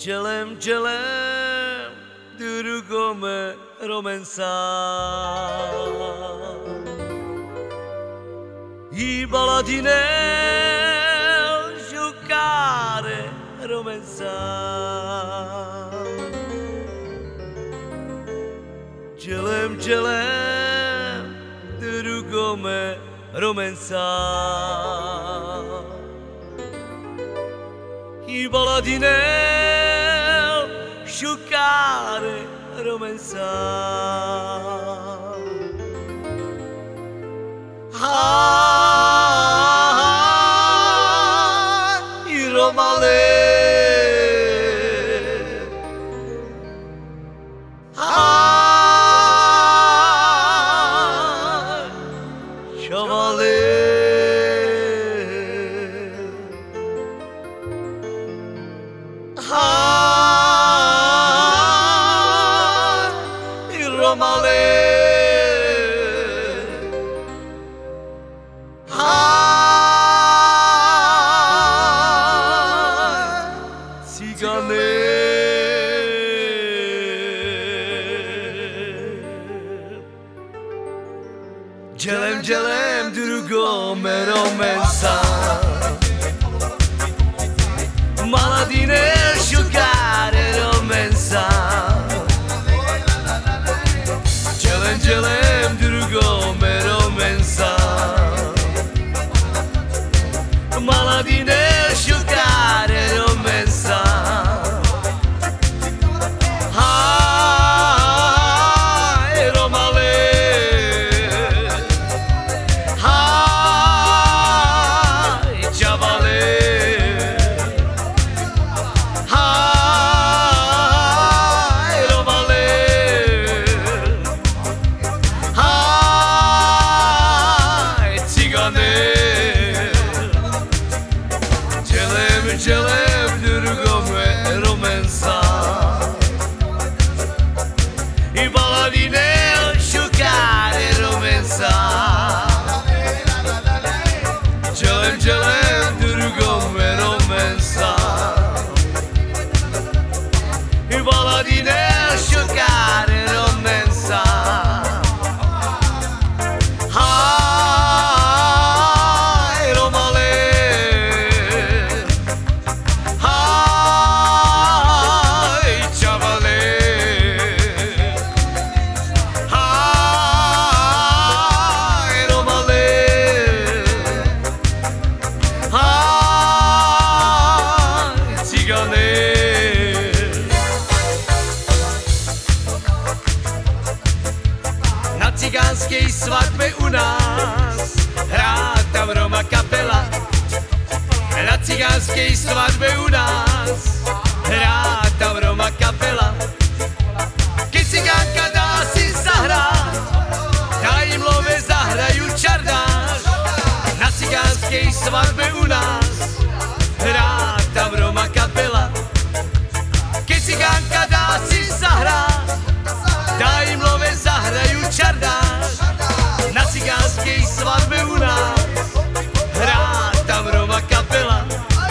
Čelem, čelem, drugome romensa. I baladine giocare romensa. Čelem, čelem, drugome romensa. I baladine giocare romensa. I romale. Chavale. Romale. Cigane. Čelem, čelem, drugome romensa. Maladine giocare romensa. Čelem, drugome romensa. Maladine giocare romensa. Romale. Chavale. Čelem, drugome romensa. I baladine giocare romensa. Čelem, drugome romensa. I baladine giocare romensa. Na cigánskej svadbe u nás hrá tam Roma kapela. Na cigánskej svadbe u nás hrá tam Roma kapela. Keď cigánka dá si zahrát, na im love zahrajú čardáš. Na cigánskej svadbe u nás hrá tam Roma kapela. Keď cigánka dá si zahrát, dá im love zahrajú čardáš. Na cigánskej svadbe u nás hrá tam Roma kapela.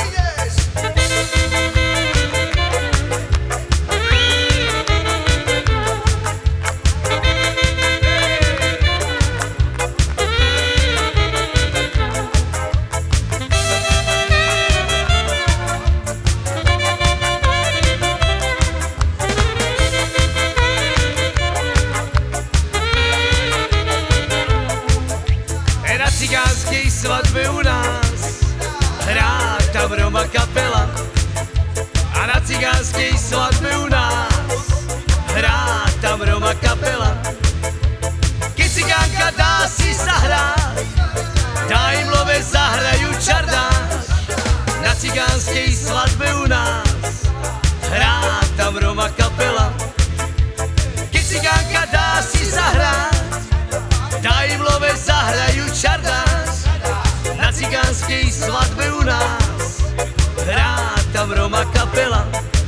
Na cigánskej svadbe u nás hrá tam Roma kapela. A na cigánskej svadbe u nás hrá tam Roma kapela. Keď cigánka dá si zahrát, dá im love zahrajú čardáš. Na cigánskej svadbe u nás hrá tam Roma kapela. Keď cigánka dá si zahrát, dá im love zahrajú čardáš. Na cigánskej svadbe u nás hrá tam Roma kapela.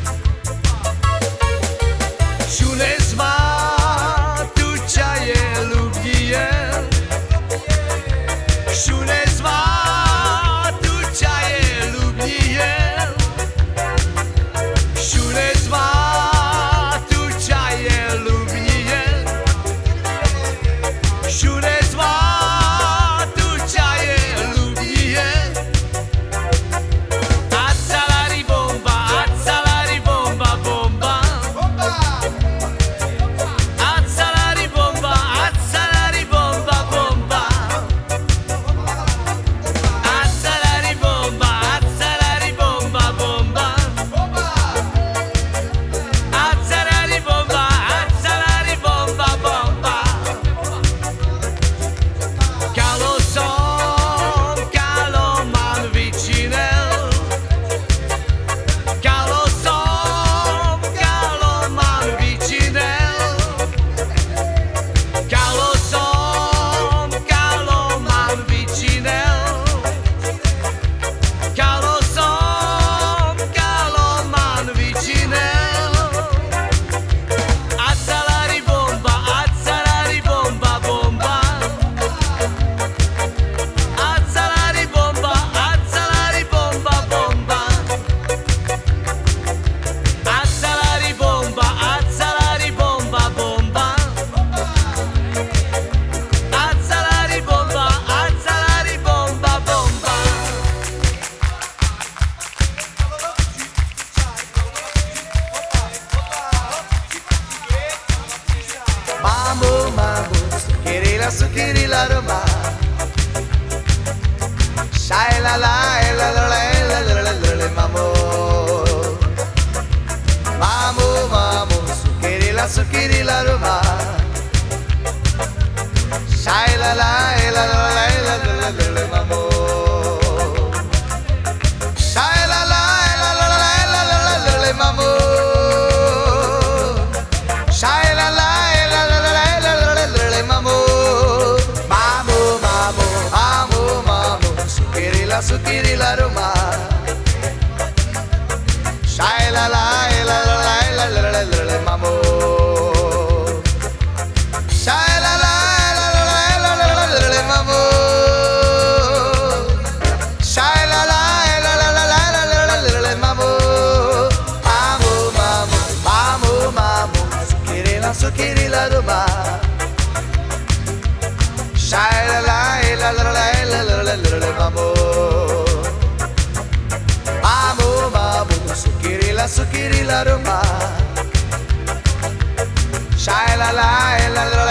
Šunes má tu čaje lubnie. Šunes má tu čaje lubnie. Shai la la la la la la la mamu. Mamu mamu sukiri la ruma. Shai la la la la la mamu. Shai la la la mamu. Shai la la la mamu. Mamu mamu mamu mamu sukiri la ruma. Shai la la la mamu. Shai la la la mamu. Shai la la la mamu. Mamu mamu mamu mamu sukiri la ruma. Shai la la la mamu. Mamu mamu sukiri la ruma. Shai la la